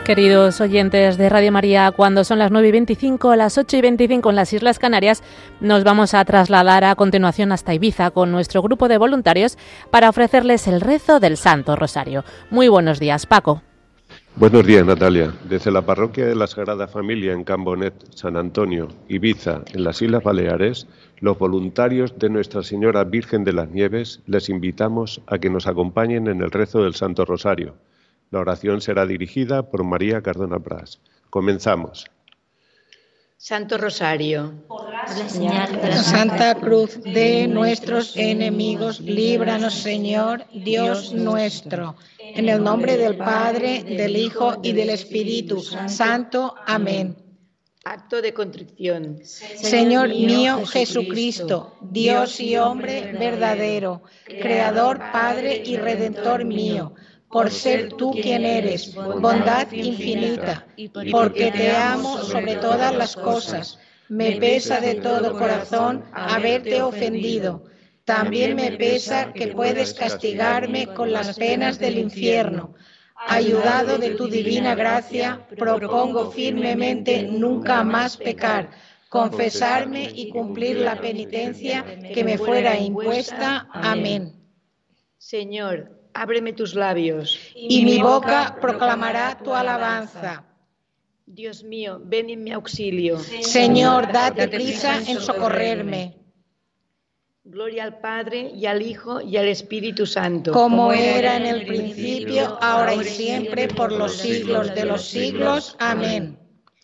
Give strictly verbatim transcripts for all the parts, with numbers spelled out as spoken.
Queridos oyentes de Radio María, cuando son las nueve y veinticinco, las ocho y veinticinco en las Islas Canarias, nos vamos a trasladar a continuación hasta Ibiza con nuestro grupo de voluntarios para ofrecerles el rezo del Santo Rosario. Muy buenos días, Paco. Buenos días, Natalia. Desde la parroquia de la Sagrada Familia en Cambonet, San Antonio, Ibiza, en las Islas Baleares, los voluntarios de Nuestra Señora Virgen de las Nieves les invitamos a que nos acompañen en el rezo del Santo Rosario. La oración será dirigida por María Cardona Pras. Comenzamos. Santo Rosario, por la señal de la Santa Cruz de nuestros enemigos, líbranos, Señor, Dios nuestro. En el nombre del Padre, del Hijo y del Espíritu Santo. Amén. Acto de contrición. Señor mío Jesucristo, Dios y hombre verdadero, Creador, Padre y Redentor mío, por ser tú quien eres, bondad infinita, porque te amo sobre todas las cosas. Me pesa de todo corazón haberte ofendido. También me pesa que puedes castigarme con las penas del infierno. Ayudado de tu divina gracia, propongo firmemente nunca más pecar, confesarme y cumplir la penitencia que me fuera impuesta. Amén. Señor, ábreme tus labios, y mi boca proclamará tu alabanza. Dios mío, ven en mi auxilio. Señor, date prisa en socorrerme. Gloria al Padre, y al Hijo, y al Espíritu Santo. Como era en el principio, ahora y siempre, por los siglos de los siglos. Amén.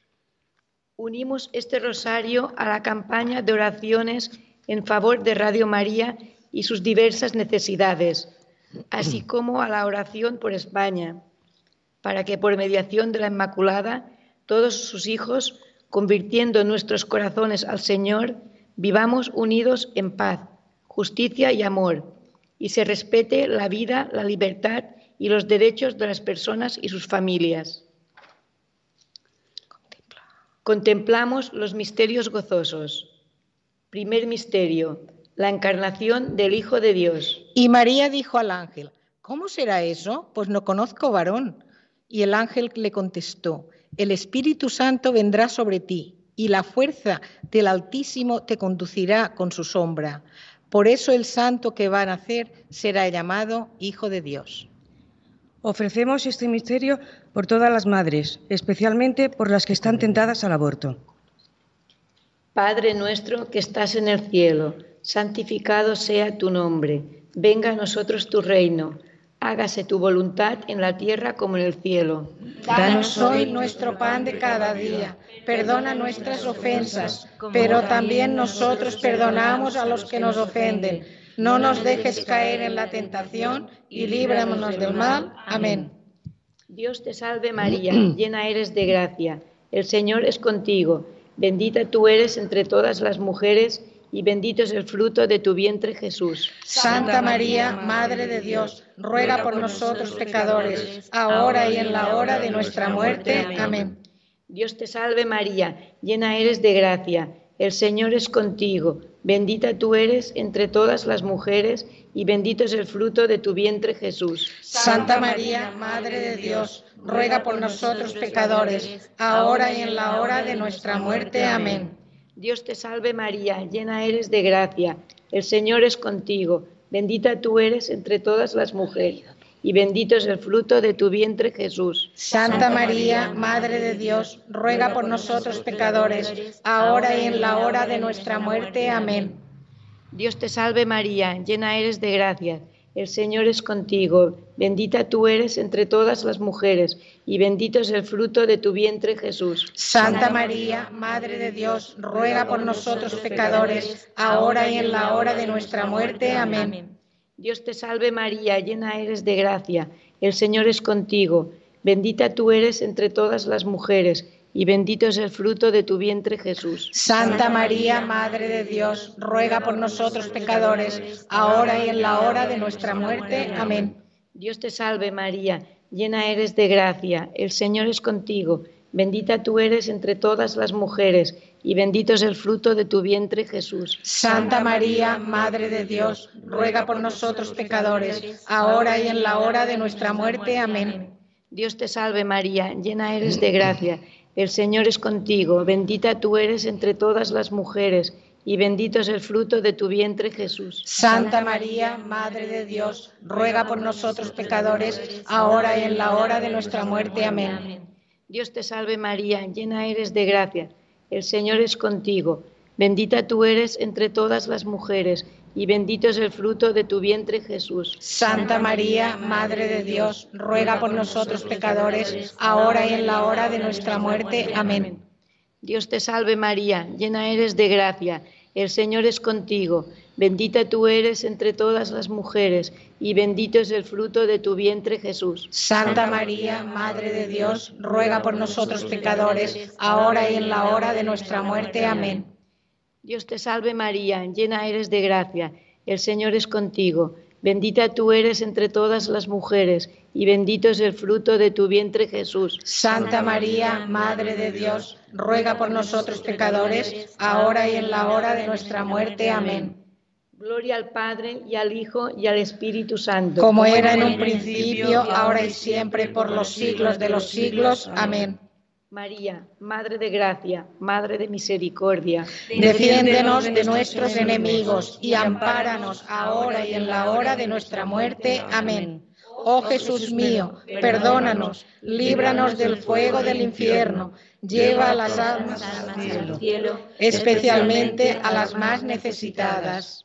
Unimos este rosario a la campaña de oraciones en favor de Radio María y sus diversas necesidades, así como a la oración por España, para que por mediación de la Inmaculada, todos sus hijos, convirtiendo nuestros corazones al Señor, vivamos unidos en paz, justicia y amor, y se respete la vida, la libertad y los derechos de las personas y sus familias. Contemplamos los misterios gozosos. Primer misterio: la encarnación del Hijo de Dios. Y María dijo al ángel: ¿cómo será eso? Pues no conozco varón. Y el ángel le contestó: el Espíritu Santo vendrá sobre ti, y la fuerza del Altísimo te conducirá con su sombra. Por eso el santo que va a nacer será llamado Hijo de Dios. Ofrecemos este misterio por todas las madres, especialmente por las que están tentadas al aborto. Padre nuestro que estás en el cielo, santificado sea tu nombre. Venga a nosotros tu reino. Hágase tu voluntad en la tierra como en el cielo. Danos hoy nuestro pan de cada día. Perdona nuestras ofensas, pero también nosotros perdonamos a los que nos ofenden. No nos dejes caer en la tentación y líbranos del mal. Amén. Dios te salve María, llena eres de gracia. El Señor es contigo. Bendita tú eres entre todas las mujeres y bendito es el fruto de tu vientre, Jesús. Santa María, Madre de Dios, ruega por nosotros pecadores, ahora y en la hora de nuestra muerte. Amén. Dios te salve María, llena eres de gracia, el Señor es contigo. Bendita tú eres entre todas las mujeres y bendito es el fruto de tu vientre, Jesús. Santa María, Madre de Dios, ruega por nosotros pecadores, ahora y en la hora de nuestra muerte. Amén. Dios te salve María, llena eres de gracia, el Señor es contigo, bendita tú eres entre todas las mujeres, y bendito es el fruto de tu vientre, Jesús. Santa María, Madre de Dios, ruega por nosotros pecadores, ahora y en la hora de nuestra muerte. Amén. Dios te salve María, llena eres de gracia, el Señor es contigo, bendita tú eres entre todas las mujeres, y bendito es el fruto de tu vientre, Jesús. Santa María, Madre de Dios, ruega por nosotros pecadores, ahora y en la hora de nuestra muerte. Amén. Dios te salve María, llena eres de gracia, el Señor es contigo, bendita tú eres entre todas las mujeres, y bendito es el fruto de tu vientre, Jesús. Santa María, Madre de Dios, ruega por nosotros pecadores, ahora y en la hora de nuestra muerte. Amén. Dios te salve María, llena eres de gracia, el Señor es contigo, bendita tú eres entre todas las mujeres, y bendito es el fruto de tu vientre, Jesús. Santa María, Madre de Dios, ruega por nosotros pecadores, ahora y en la hora de nuestra muerte. Amén. Dios te salve María, llena eres de gracia, el Señor es contigo, bendita tú eres entre todas las mujeres, y bendito es el fruto de tu vientre, Jesús. Santa María, Madre de Dios, ruega por nosotros pecadores, ahora y en la hora de nuestra muerte. Amén. Dios te salve María, llena eres de gracia, el Señor es contigo, bendita tú eres entre todas las mujeres, y bendito es el fruto de tu vientre, Jesús. Santa María, Madre de Dios, ruega por nosotros pecadores, ahora y en la hora de nuestra muerte. Amén. Dios te salve María, llena eres de gracia, el Señor es contigo, bendita tú eres entre todas las mujeres, y bendito es el fruto de tu vientre, Jesús. Santa María, Madre de Dios, ruega por nosotros pecadores, ahora y en la hora de nuestra muerte. Amén. Dios te salve María, llena eres de gracia, el Señor es contigo, bendita tú eres entre todas las mujeres, y bendito es el fruto de tu vientre, Jesús. Santa María, Madre de Dios, ruega por nosotros pecadores, ahora y en la hora de nuestra muerte. Amén. Gloria al Padre, y al Hijo, y al Espíritu Santo. Como era en un principio, ahora y siempre, por los siglos de los siglos. Amén. María, Madre de Gracia, Madre de Misericordia, defiéndenos de nuestros enemigos y ampáranos ahora y en la hora de nuestra muerte. Amén. Oh Jesús mío, perdónanos, líbranos del fuego del infierno, lleva a las almas al cielo, especialmente a las más necesitadas.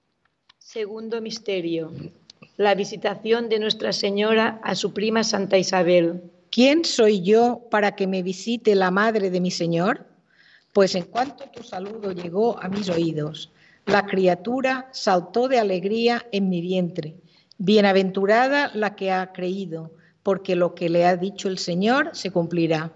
Segundo misterio, la visitación de Nuestra Señora a su prima Santa Isabel. ¿Quién soy yo para que me visite la madre de mi Señor? Pues en cuanto tu saludo llegó a mis oídos, la criatura saltó de alegría en mi vientre. Bienaventurada la que ha creído, porque lo que le ha dicho el Señor se cumplirá.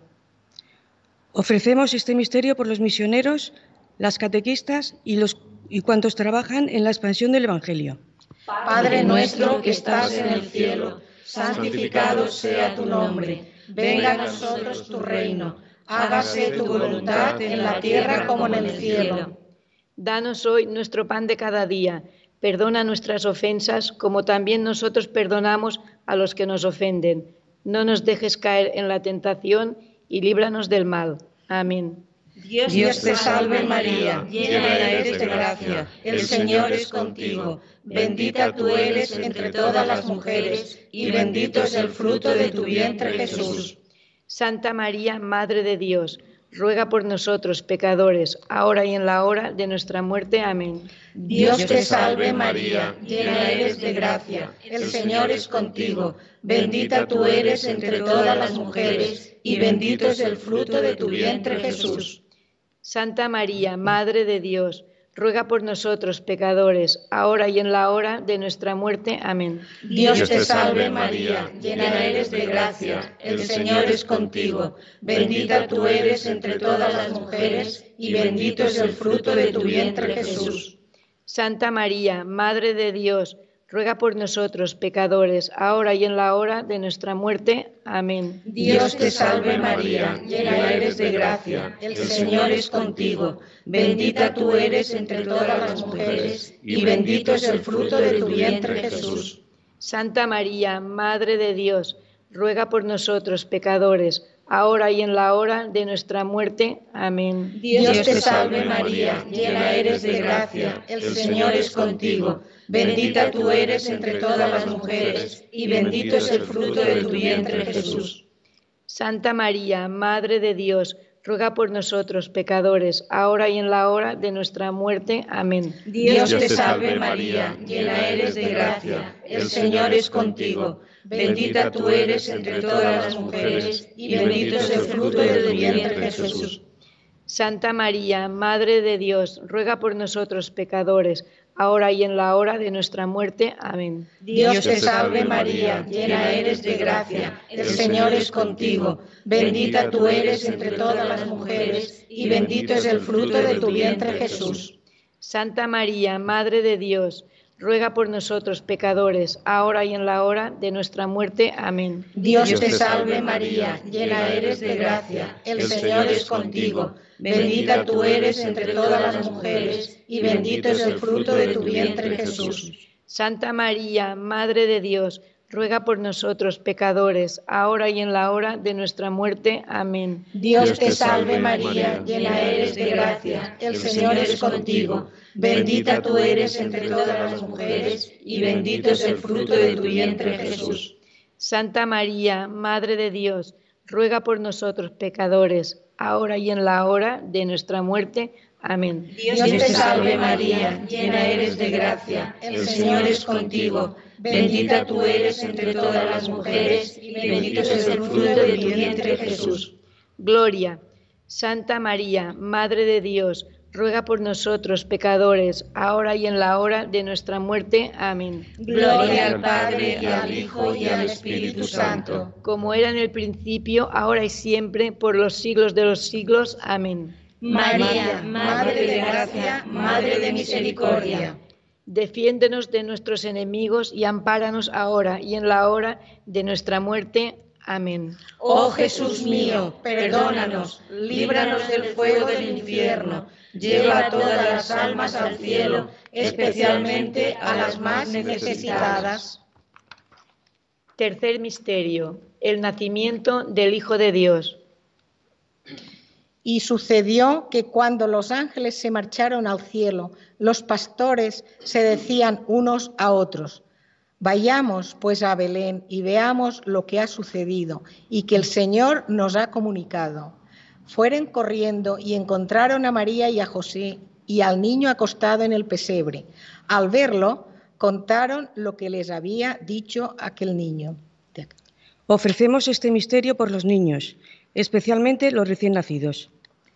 Ofrecemos este misterio por los misioneros, las catequistas y, los, y cuantos trabajan en la expansión del Evangelio. Padre nuestro que estás en el cielo, santificado sea tu nombre, venga a nosotros tu reino, hágase tu voluntad en la tierra como en el cielo. Danos hoy nuestro pan de cada día, perdona nuestras ofensas como también nosotros perdonamos a los que nos ofenden. No nos dejes caer en la tentación y líbranos del mal. Amén. Dios, Dios te salve María, llena eres de gracia, el Señor es contigo. Bendita tú eres entre todas las mujeres, y bendito es el fruto de tu vientre, Jesús. Santa María, Madre de Dios, ruega por nosotros, pecadores, ahora y en la hora de nuestra muerte. Amén. Dios te salve María, llena eres de gracia, el Señor es contigo. Bendita tú eres entre todas las mujeres, y bendito es el fruto de tu vientre, Jesús. Santa María, Madre de Dios, ruega por nosotros, pecadores, ahora y en la hora de nuestra muerte. Amén. Dios te salve María, llena eres de gracia, el Señor es contigo. Bendita tú eres entre todas las mujeres, y bendito es el fruto de tu vientre, Jesús. Santa María, Madre de Dios, ruega por nosotros, pecadores, ahora y en la hora de nuestra muerte. Amén. Dios te salve María, llena eres de gracia, el Señor es contigo. Bendita tú eres entre todas las mujeres, y bendito es el fruto de tu vientre, Jesús. Santa María, Madre de Dios, ruega por nosotros, pecadores, ahora y en la hora de nuestra muerte. Amén. Dios te salve María, llena eres de gracia, el Señor es contigo. Bendita tú eres entre todas las mujeres, y bendito es el fruto de tu vientre, Jesús. Santa María, Madre de Dios, ruega por nosotros, pecadores, ahora y en la hora de nuestra muerte. Amén. Dios te salve María, llena eres de gracia, el Señor es contigo. Bendita tú eres entre todas las mujeres, y bendito es el fruto de tu vientre, Jesús. Santa María, Madre de Dios, ruega por nosotros, pecadores, ahora y en la hora de nuestra muerte. Amén. Dios te salve María, llena eres de gracia, el Señor es contigo. Bendita tú eres entre todas las mujeres, y bendito es el fruto de tu vientre, Jesús. Santa María, Madre de Dios, ruega por nosotros, pecadores, ahora y en la hora de nuestra muerte. Amén. Dios te salve María, llena eres de gracia, el Señor es contigo. Bendita tú eres entre todas las mujeres, y bendito es el fruto de tu vientre, Jesús. Santa María, Madre de Dios, ruega por nosotros pecadores, ahora y en la hora de nuestra muerte. Amén. Dios te salve María, llena eres de gracia, el Señor es contigo. Bendita tú eres entre todas las mujeres y bendito es el fruto de tu vientre Jesús. Santa María, Madre de Dios, ruega por nosotros pecadores, ahora y en la hora de nuestra muerte. Amén. Dios te salve María, llena eres de gracia, el Señor es contigo. Bendita tú eres entre todas las mujeres y bendito es el fruto de tu vientre Jesús. Gloria. Santa María, Madre de Dios, ruega por nosotros pecadores, ahora y en la hora de nuestra muerte. Amén. Gloria al Padre, y al Hijo, y al Espíritu Santo. Como era en el principio, ahora y siempre, por los siglos de los siglos. Amén. María, Madre de gracia, Madre de misericordia. Defiéndenos de nuestros enemigos y ampáranos ahora y en la hora de nuestra muerte. Amén. Oh Jesús mío, perdónanos, líbranos del fuego del infierno, lleva a todas las almas al cielo, especialmente a las más necesitadas. Tercer misterio, el nacimiento del Hijo de Dios. Y sucedió que cuando los ángeles se marcharon al cielo, los pastores se decían unos a otros: vayamos pues a Belén y veamos lo que ha sucedido y que el Señor nos ha comunicado. Fueron corriendo y encontraron a María y a José y al niño acostado en el pesebre. Al verlo, contaron lo que les había dicho aquel niño. Ofrecemos este misterio por los niños, especialmente los recién nacidos.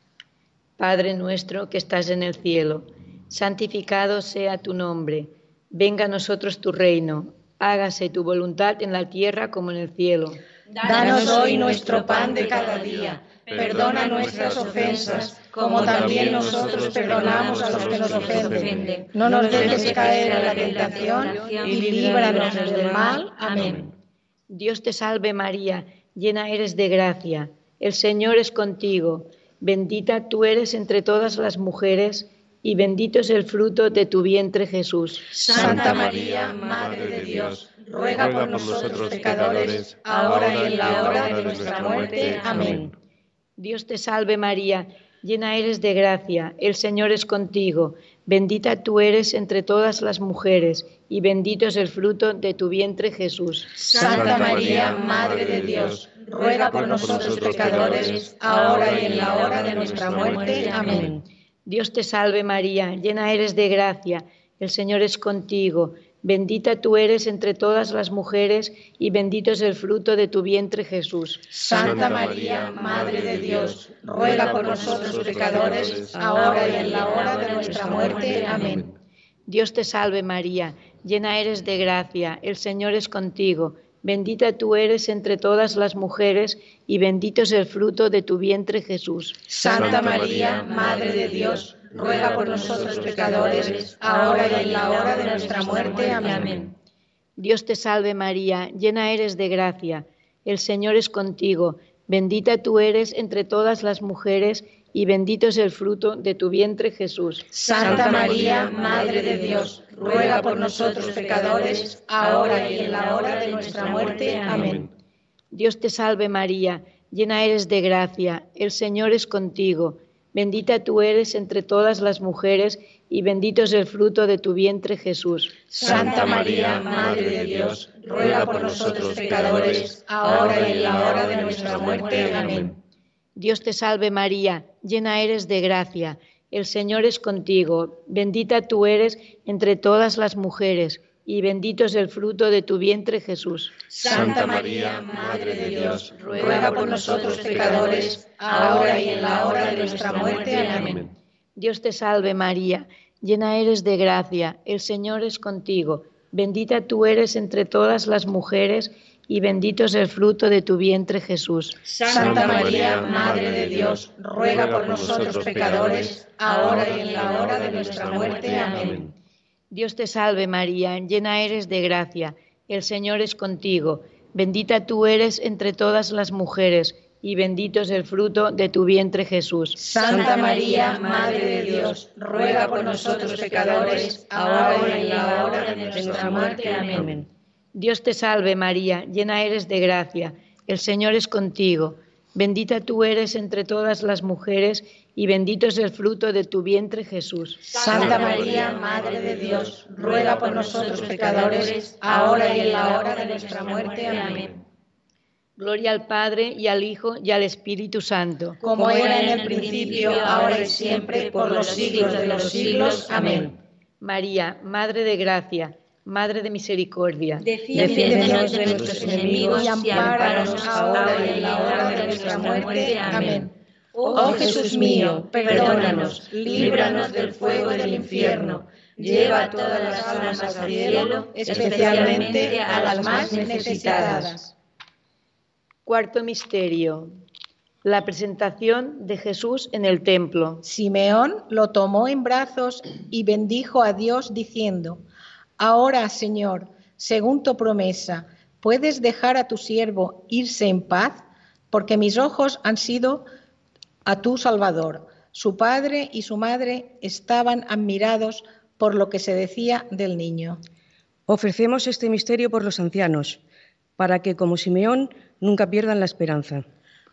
Padre nuestro que estás en el cielo, santificado sea tu nombre. Venga a nosotros tu reino, hágase tu voluntad en la tierra como en el cielo. Danos hoy nuestro pan de cada día, perdona nuestras ofensas, como también nosotros perdonamos a los que nos ofenden. No nos dejes caer en la tentación y líbranos del mal. Amén. Dios te salve María, llena eres de gracia, el Señor es contigo. Bendita tú eres entre todas las mujeres, y bendito es el fruto de tu vientre Jesús. Santa María, Madre de Dios, ruega por nosotros pecadores, ahora y en la hora de nuestra muerte. Amén. Dios te salve María, llena eres de gracia, el Señor es contigo. Bendita tú eres entre todas las mujeres, y bendito es el fruto de tu vientre Jesús. Santa María, Madre de Dios, ruega por nosotros pecadores, ahora y en la hora de nuestra muerte. Amén. Dios te salve María, llena eres de gracia, el Señor es contigo. Bendita tú eres entre todas las mujeres, y bendito es el fruto de tu vientre Jesús. Santa María, Madre de Dios, ruega por nosotros pecadores, ahora y en la hora de nuestra muerte. Amén. Dios te salve María, llena eres de gracia, el Señor es contigo. Bendita tú eres entre todas las mujeres, y bendito es el fruto de tu vientre Jesús. Santa María, Madre de Dios, ruega por nosotros pecadores, ahora y en la hora de nuestra muerte. Amén. Dios te salve María, llena eres de gracia, el Señor es contigo. Bendita tú eres entre todas las mujeres, y bendito es el fruto de tu vientre Jesús. Santa María, Madre de Dios, ruega por nosotros pecadores, ahora y en la hora de nuestra muerte. Amén. Dios te salve María, llena eres de gracia, el Señor es contigo. Bendita tú eres entre todas las mujeres, y bendito es el fruto de tu vientre Jesús. Santa María, Madre de Dios, ruega por nosotros pecadores, ahora y en la hora de nuestra muerte. Amén. Dios te salve María, llena eres de gracia, el Señor es contigo. Bendita tú eres entre todas las mujeres, y bendito es el fruto de tu vientre Jesús. Santa María, Madre de Dios, ruega por nosotros pecadores, ahora y en la hora de nuestra muerte. Amén. Dios te salve María, llena eres de gracia, el Señor es contigo. Bendita tú eres entre todas las mujeres, y bendito es el fruto de tu vientre Jesús. Santa María, Madre de Dios, ruega por nosotros pecadores, ahora y en la hora de nuestra muerte. Amén. Dios te salve María, llena eres de gracia, el Señor es contigo. Bendita tú eres entre todas las mujeres, y bendito es el fruto de tu vientre Jesús. Santa María, Madre de Dios, ruega por nosotros pecadores, ahora y en la hora de nuestra muerte. Amén. Dios te salve María, llena eres de gracia, el Señor es contigo. Bendita tú eres entre todas las mujeres y bendito es el fruto de tu vientre Jesús. Santa María, Madre de Dios, ruega por nosotros pecadores, ahora y en la hora de nuestra muerte. Amén. Gloria al Padre, y al Hijo, y al Espíritu Santo. Como era en el principio, ahora y siempre, por los siglos de los siglos. Amén. María, Madre de Gracia, Madre de Misericordia, defiéndenos de nuestros enemigos y ampáranos ahora y en la hora de nuestra muerte. Amén. Oh Jesús mío, perdónanos, líbranos del fuego del infierno, lleva a todas las almas al cielo, especialmente a las más necesitadas. Cuarto misterio: la presentación de Jesús en el templo. Simeón lo tomó en brazos y bendijo a Dios diciendo: Ahora, Señor, según tu promesa, ¿puedes dejar a tu siervo irse en paz? Porque mis ojos han sido a tu Salvador. Su padre y su madre estaban admirados por lo que se decía del niño. Ofrecemos este misterio por los ancianos, para que, como Simeón, nunca pierdan la esperanza.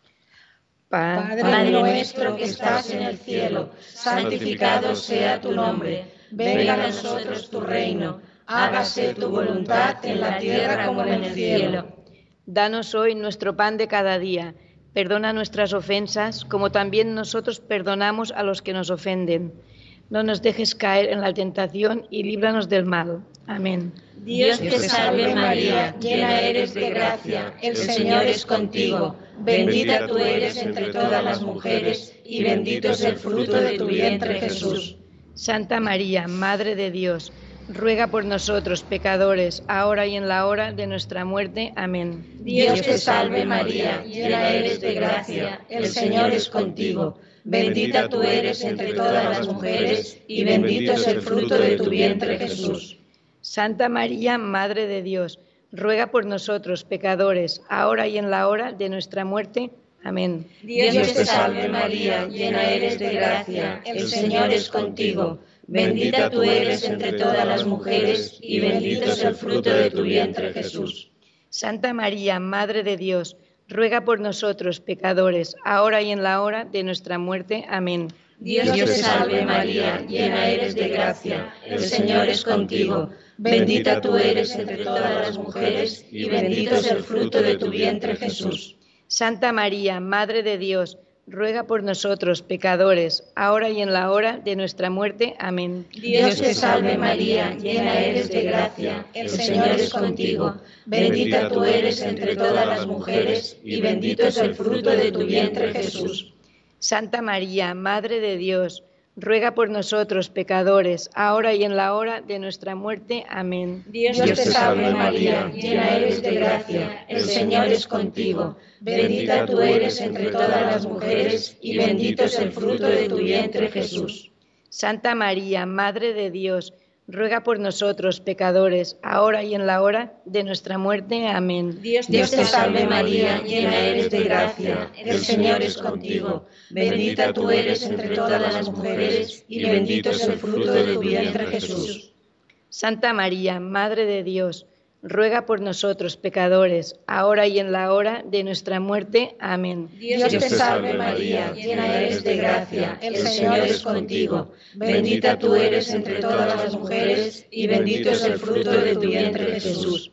Padre, Padre nuestro que estás en el cielo, santificado sea tu nombre. Venga a nosotros tu reino. Hágase tu voluntad en la tierra como en el cielo. Danos hoy nuestro pan de cada día. Perdona nuestras ofensas, como también nosotros perdonamos a los que nos ofenden. No nos dejes caer en la tentación y líbranos del mal. Amén. Dios te salve María, llena eres de gracia, el Señor es contigo. Bendita tú eres entre todas las mujeres y bendito es el fruto de tu vientre Jesús. Santa María, Madre de Dios, ruega por nosotros pecadores, ahora y en la hora de nuestra muerte. Amén. Dios te salve María, llena eres de gracia, el Señor es contigo. Bendita tú eres entre todas las mujeres y bendito es el fruto de tu vientre Jesús. Santa María, Madre de Dios, ruega por nosotros pecadores, ahora y en la hora de nuestra muerte. Amén. Dios te salve María, llena eres de gracia, el Señor es contigo. Bendita tú eres entre todas las mujeres y bendito es el fruto de tu vientre Jesús. Santa María, Madre de Dios, ruega por nosotros pecadores, ahora y en la hora de nuestra muerte. Amén. Dios te salve María, llena eres de gracia, el Señor es contigo. Bendita tú eres entre todas las mujeres y bendito es el fruto de tu vientre Jesús. Santa María, Madre de Dios, ruega por nosotros pecadores, ahora y en la hora de nuestra muerte. Amén. Dios te salve María, llena eres de gracia, el Señor es contigo. Bendita tú eres entre todas las mujeres y bendito es el fruto de tu vientre Jesús. Santa María, Madre de Dios, ruega por nosotros pecadores, ahora y en la hora de nuestra muerte. Amén. Dios te salve María, llena eres de gracia, el Señor es contigo. Bendita tú eres entre todas las mujeres y bendito es el fruto de tu vientre Jesús. Santa María, Madre de Dios, ruega por nosotros pecadores, ahora y en la hora de nuestra muerte. Amén. Dios te salve María, llena eres de gracia, el Señor es contigo. Bendita tú eres entre todas las mujeres y bendito es el fruto de tu vientre Jesús. Santa María, Madre de Dios, ruega por nosotros pecadores, ahora y en la hora de nuestra muerte. Amén. Dios te salve María, llena eres de gracia, el Señor es contigo. Bendita tú eres entre todas las mujeres y bendito es el fruto de tu vientre Jesús.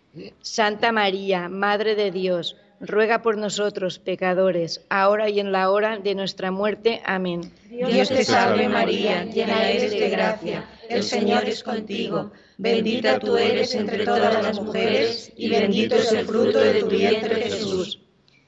Santa María, Madre de Dios, ruega por nosotros pecadores, ahora y en la hora de nuestra muerte. Amén. Dios te salve María, llena eres de gracia, el Señor es contigo. Bendita tú eres entre todas las mujeres y bendito es el fruto de tu vientre Jesús.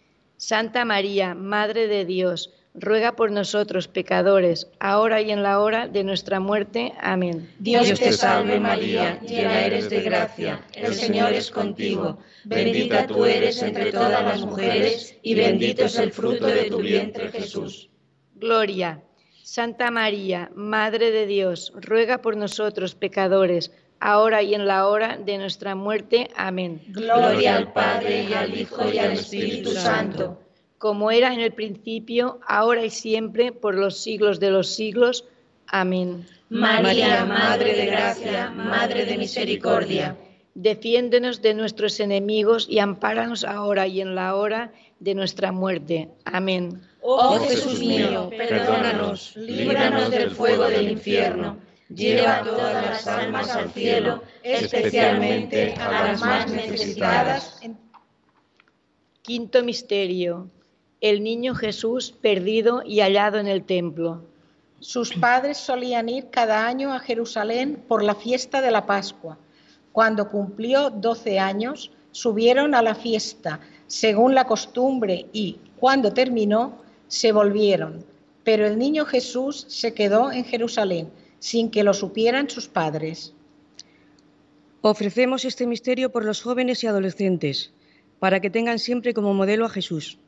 Santa María, Madre de Dios, ruega por nosotros pecadores, ahora y en la hora de nuestra muerte. Amén. Dios te salve María, llena eres de gracia, el Señor es contigo. Bendita tú eres entre todas las mujeres y bendito es el fruto de tu vientre Jesús. Gloria. Santa María, Madre de Dios, ruega por nosotros pecadores, ahora y en la hora de nuestra muerte. Amén. Gloria al Padre y al Hijo y al Espíritu Santo, como era en el principio, ahora y siempre, por los siglos de los siglos. Amén. María, Madre de gracia, Madre de misericordia, Defiéndenos de nuestros enemigos y ampáranos ahora y en la hora de nuestra muerte. Amén. Oh Jesús mío, perdónanos, líbranos del fuego del infierno, lleva todas las almas al cielo, especialmente a las más necesitadas. Quinto misterio: el niño Jesús perdido y hallado en el templo. Sus padres solían ir cada año a Jerusalén por la fiesta de la Pascua. Cuando cumplió doce años, subieron a la fiesta, según la costumbre, y, cuando terminó, se volvieron. Pero el niño Jesús se quedó en Jerusalén, sin que lo supieran sus padres. Ofrecemos este misterio por los jóvenes y adolescentes, para que tengan siempre como modelo a Jesús.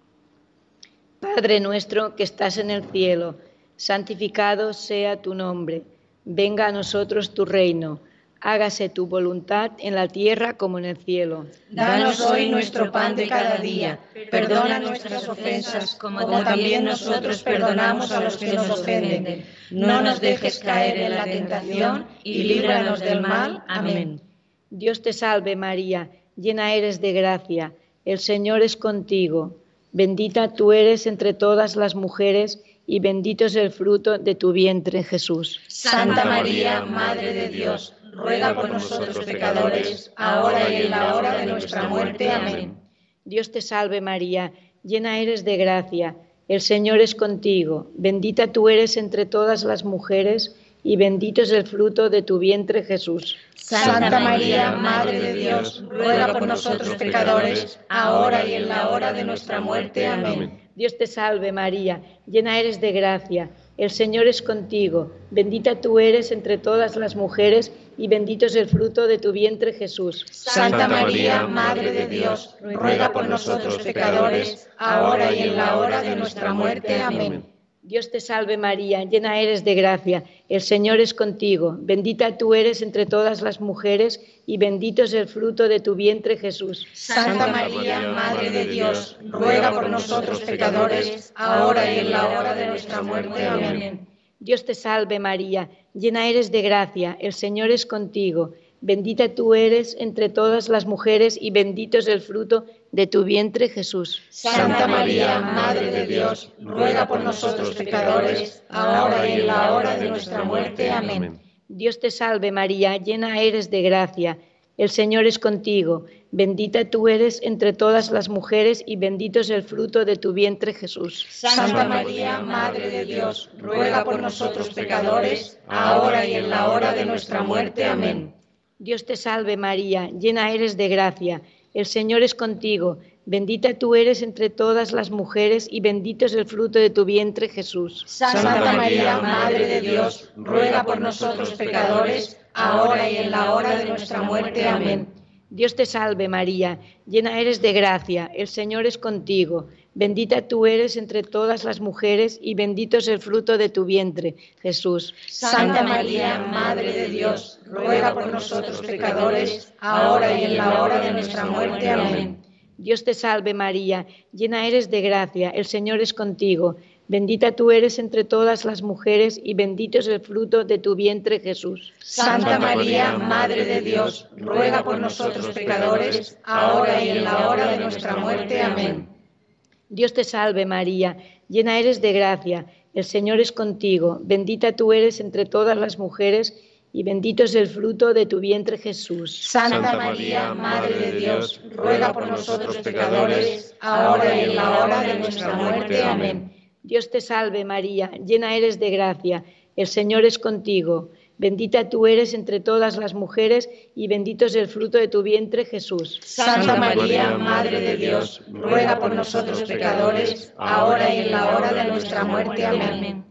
Padre nuestro que estás en el cielo, santificado sea tu nombre. Venga a nosotros tu reino. Hágase tu voluntad en la tierra como en el cielo. Danos hoy nuestro pan de cada día. Perdona nuestras ofensas, como también nosotros perdonamos a los que nos ofenden. No nos dejes caer en la tentación y líbranos del mal. Amén. Dios te salve María, llena eres de gracia. El Señor es contigo. Bendita tú eres entre todas las mujeres y bendito es el fruto de tu vientre, Jesús. Santa María, Madre de Dios, ruega por nosotros pecadores, ahora y en la hora de nuestra muerte. Amén. Dios te salve María, llena eres de gracia, el Señor es contigo, bendita tú eres entre todas las mujeres y bendito es el fruto de tu vientre, Jesús. Santa María, Madre de Dios, ruega por nosotros pecadores, ahora y en la hora de nuestra muerte. Amén. Dios te salve María, llena eres de gracia, el Señor es contigo, bendita tú eres entre todas las mujeres y bendito es el fruto de tu vientre, Jesús. Santa María, Madre de Dios, ruega por nosotros pecadores, ahora y en la hora de nuestra muerte. Amén. Dios te salve María, llena eres de gracia, el Señor es contigo, bendita tú eres entre todas las mujeres y bendito es el fruto de tu vientre, Jesús. Santa María, Madre de Dios, ruega por nosotros pecadores, ahora y en la hora de nuestra muerte. Amén. Dios te salve María, llena eres de gracia, el Señor es contigo, bendita tú eres entre todas las mujeres y bendito es el fruto de tu vientre, Jesús. Santa María, Madre de Dios, ruega por nosotros pecadores, ahora y en la hora de nuestra muerte. Amén. Dios te salve María, llena eres de gracia, el Señor es contigo, bendita tú eres entre todas las mujeres y bendito es el fruto de tu vientre, Jesús. Santa María, Madre de Dios, ruega por nosotros pecadores, ahora y en la hora de nuestra muerte. Amén. Dios te salve María, llena eres de gracia, el Señor es contigo, bendita tú eres entre todas las mujeres y bendito es el fruto de tu vientre, Jesús. Santa María, Madre de Dios, ruega por nosotros pecadores, ahora y en la hora de nuestra muerte. Amén. Dios te salve María, llena eres de gracia, el Señor es contigo, bendita tú eres entre todas las mujeres y bendito es el fruto de tu vientre, Jesús. Santa María, Madre de Dios, ruega por nosotros pecadores, ahora y en la hora de nuestra muerte. Amén. Dios te salve María, llena eres de gracia, el Señor es contigo, bendita tú eres entre todas las mujeres y bendito es el fruto de tu vientre, Jesús. Santa María, Madre de Dios, ruega por nosotros pecadores, ahora y en la hora de nuestra muerte. Amén. Dios te salve María, llena eres de gracia, el Señor es contigo, bendita tú eres entre todas las mujeres y bendito es el fruto de tu vientre, Jesús. Santa María, Madre de Dios, ruega por nosotros pecadores, ahora y en la hora de nuestra muerte. Amén. Dios te salve María, llena eres de gracia, el Señor es contigo, bendita tú eres entre todas las mujeres y bendito es el fruto de tu vientre, Jesús. Santa María, Madre de Dios, ruega por nosotros pecadores, ahora y en la hora de nuestra muerte. Amén.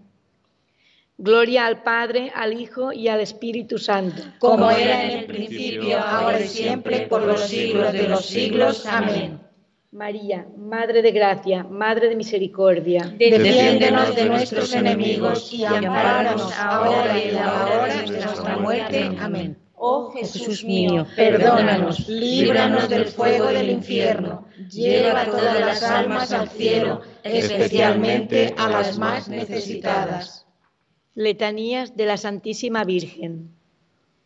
Gloria al Padre, al Hijo y al Espíritu Santo. Como era en el principio, ahora y siempre, por los siglos de los siglos. Amén. María, Madre de gracia, Madre de misericordia, defiéndenos de nuestros enemigos y ampáranos ahora y en la hora de nuestra muerte. Amén. Oh Jesús mío, perdónanos, líbranos del fuego del infierno, lleva todas las almas al cielo, especialmente a las más necesitadas. Letanías de la Santísima Virgen.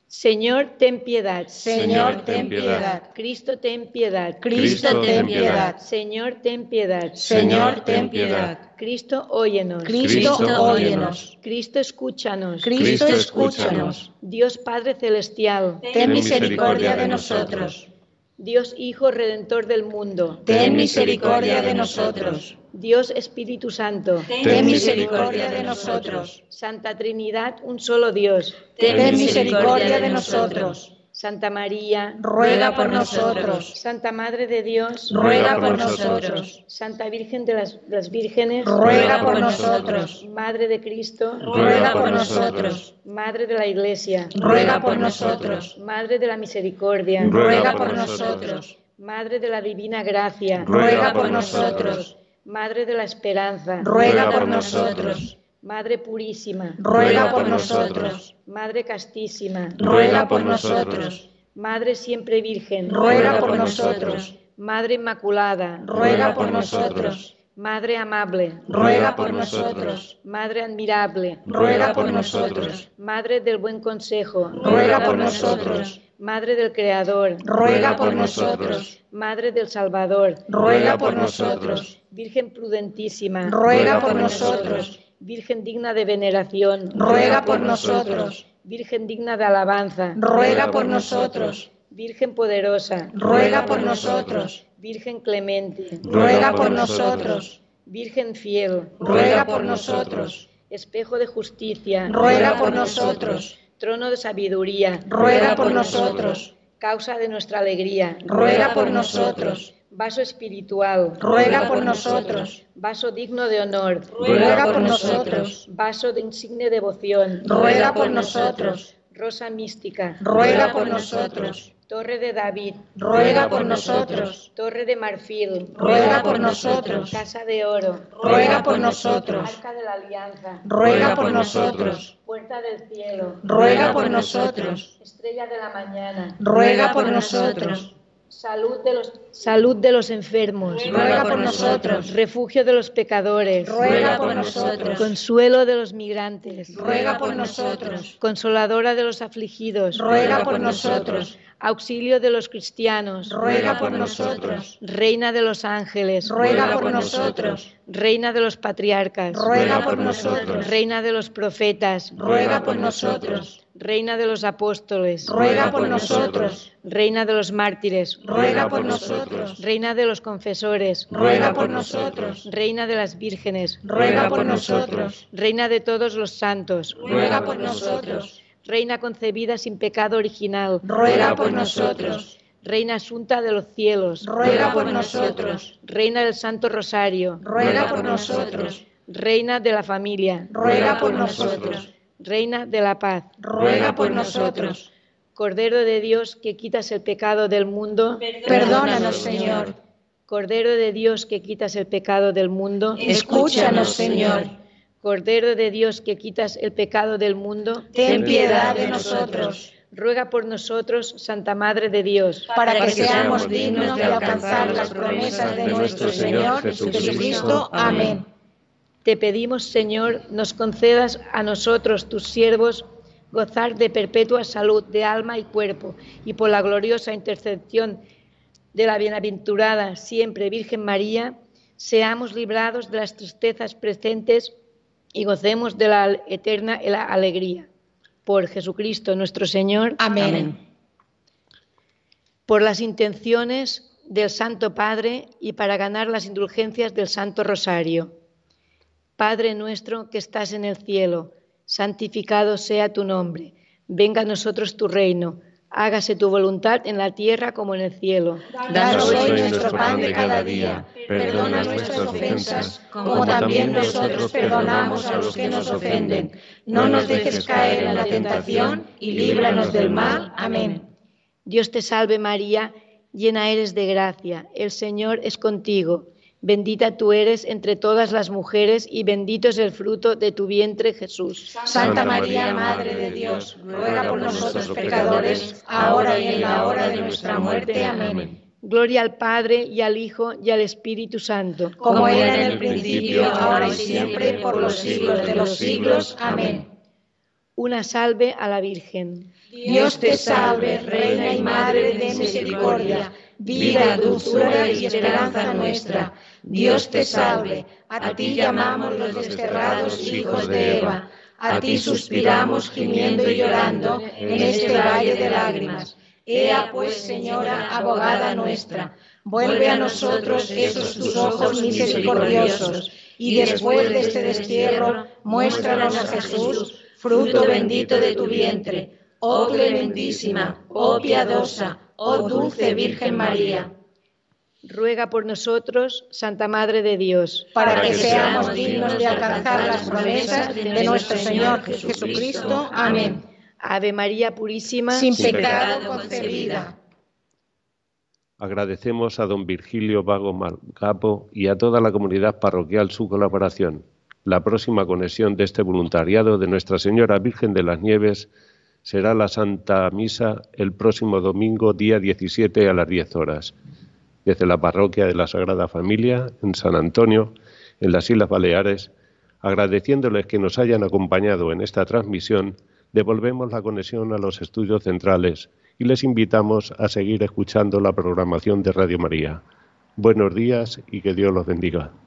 Señor, ten piedad. Señor, ten piedad. Cristo, ten piedad. Cristo, ten piedad. Señor, ten piedad. Señor, ten piedad. Cristo, óyenos. Cristo, óyenos. Cristo, escúchanos. Cristo, escúchanos. Dios Padre Celestial, Ten misericordia de nosotros. Dios Hijo Redentor del mundo, Ten misericordia de nosotros. Dios Espíritu Santo, Ten misericordia de nosotros. Santa Trinidad, un solo Dios, Ten misericordia de nosotros. Santa María, Ruega por nosotros. Santa Madre de Dios, Ruega por nosotros. Santa Virgen de las, de las Vírgenes, Ruega por nosotros. Madre de Cristo, Ruega por nosotros. Madre de la Iglesia, Ruega por nosotros. Madre de la Misericordia, Ruega por nosotros. Madre de la Divina Gracia, Ruega por nosotros. Madre de la Esperanza, Ruega por nosotros. Madre Purísima, Ruega por nosotros. Madre Castísima, Ruega por nosotros. Madre Siempre Virgen, Ruega por nosotros. Madre Inmaculada, Ruega por nosotros. Madre Amable, Ruega por nosotros. Madre Admirable, Ruega por nosotros. Madre del Buen Consejo, Ruega por nosotros. Madre del Creador, Ruega por nosotros. Madre del Salvador, Ruega por nosotros. Virgen prudentísima, Ruega por nosotros. Virgen digna de veneración, Ruega por nosotros. Virgen digna de alabanza, Ruega por nosotros. Virgen poderosa, Ruega por nosotros. Virgen clemente, Ruega por nosotros. Virgen fiel, Ruega por nosotros. espejo de justicia, Ruega por nosotros. trono de sabiduría, Ruega por nosotros. causa de nuestra alegría, Ruega por nosotros. vaso espiritual, Ruega por nosotros. vaso digno de honor, Ruega por nosotros. vaso de insigne devoción, Ruega por nosotros. rosa mística, Ruega por nosotros. torre de David, Ruega por nosotros. torre de marfil, Ruega por nosotros. casa de oro, Ruega por nosotros. arca de la alianza, Ruega por nosotros. puerta del cielo, Ruega por nosotros. estrella de la mañana, Ruega por nosotros. salud de los, salud de los enfermos, Ruega por nosotros. refugio de los pecadores, Ruega por nosotros. consuelo de los migrantes, Ruega por nosotros. consoladora de los afligidos, Ruega por nosotros. auxilio de los cristianos, Ruega por nosotros. reina de los ángeles, Ruega por nosotros. reina de los patriarcas, Ruega por nosotros. reina de los profetas, Ruega por nosotros. reina de los apóstoles, Ruega por nosotros. reina de los mártires, Ruega por nosotros. reina de los confesores, Ruega por nosotros. reina de las vírgenes, Ruega por nosotros. reina de todos los santos, Ruega por nosotros. reina concebida sin pecado original, Ruega por nosotros. reina asunta de los cielos, Ruega por nosotros. reina del Santo Rosario, Ruega por nosotros. reina de la familia, Ruega por nosotros. reina de la paz, Ruega por nosotros. Cordero de Dios que quitas el pecado del mundo, Perdónanos, Señor. Cordero de Dios que quitas el pecado del mundo, Escúchanos, Señor. Cordero de Dios que quitas el pecado del mundo, Ten piedad de nosotros, ruega por nosotros, Santa Madre de Dios, para que seamos dignos de alcanzar las promesas de nuestro Señor Jesucristo. Amén. Te pedimos, Señor, nos concedas a nosotros, tus siervos, gozar de perpetua salud de alma y cuerpo, y por la gloriosa intercesión de la bienaventurada siempre Virgen María, seamos librados de las tristezas presentes y gocemos de la eterna alegría. Por Jesucristo nuestro Señor. Amén. Amén. Por las intenciones del Santo Padre y para ganar las indulgencias del Santo Rosario. Padre nuestro que estás en el cielo, santificado sea tu nombre. Venga a nosotros tu reino. Hágase tu voluntad en la tierra como en el cielo. Danos hoy nuestro pan de cada día. Perdona nuestras ofensas, como también nosotros perdonamos a los que nos ofenden. No nos dejes caer en la tentación y líbranos del mal. Amén. Dios te salve María, llena eres de gracia. El Señor es contigo. Bendita tú eres entre todas las mujeres y bendito es el fruto de tu vientre, Jesús. Santa María, Madre de Dios, ruega por nosotros pecadores, ahora y en la hora de nuestra muerte. Amén. Gloria al Padre, y al Hijo, y al Espíritu Santo. Como era en el principio, ahora y siempre, por los siglos de los siglos. Amén. Una salve a la Virgen. Dios te salve, Reina y Madre de misericordia, vida, dulzura y esperanza nuestra. Dios te salve, a ti llamamos los desterrados hijos de Eva, a ti suspiramos gimiendo y llorando en este valle de lágrimas. Ea pues, Señora, abogada nuestra, vuelve a nosotros esos tus ojos misericordiosos, y después de este destierro, muéstranos a Jesús, fruto bendito de tu vientre. Oh clementísima, oh piadosa, oh dulce Virgen María. Ruega por nosotros, Santa Madre de Dios, para que seamos dignos de alcanzar las promesas de nuestro Señor Jesucristo. Amén. Ave María Purísima, sin pecado concebida. Agradecemos a don Virgilio Vago Malgapo y a toda la comunidad parroquial su colaboración. La próxima conexión de este voluntariado de Nuestra Señora Virgen de las Nieves será la Santa Misa el próximo domingo, día diecisiete, a las diez horas. Desde la Parroquia de la Sagrada Familia, en San Antonio, en las Islas Baleares, agradeciéndoles que nos hayan acompañado en esta transmisión, devolvemos la conexión a los estudios centrales y les invitamos a seguir escuchando la programación de Radio María. Buenos días y que Dios los bendiga.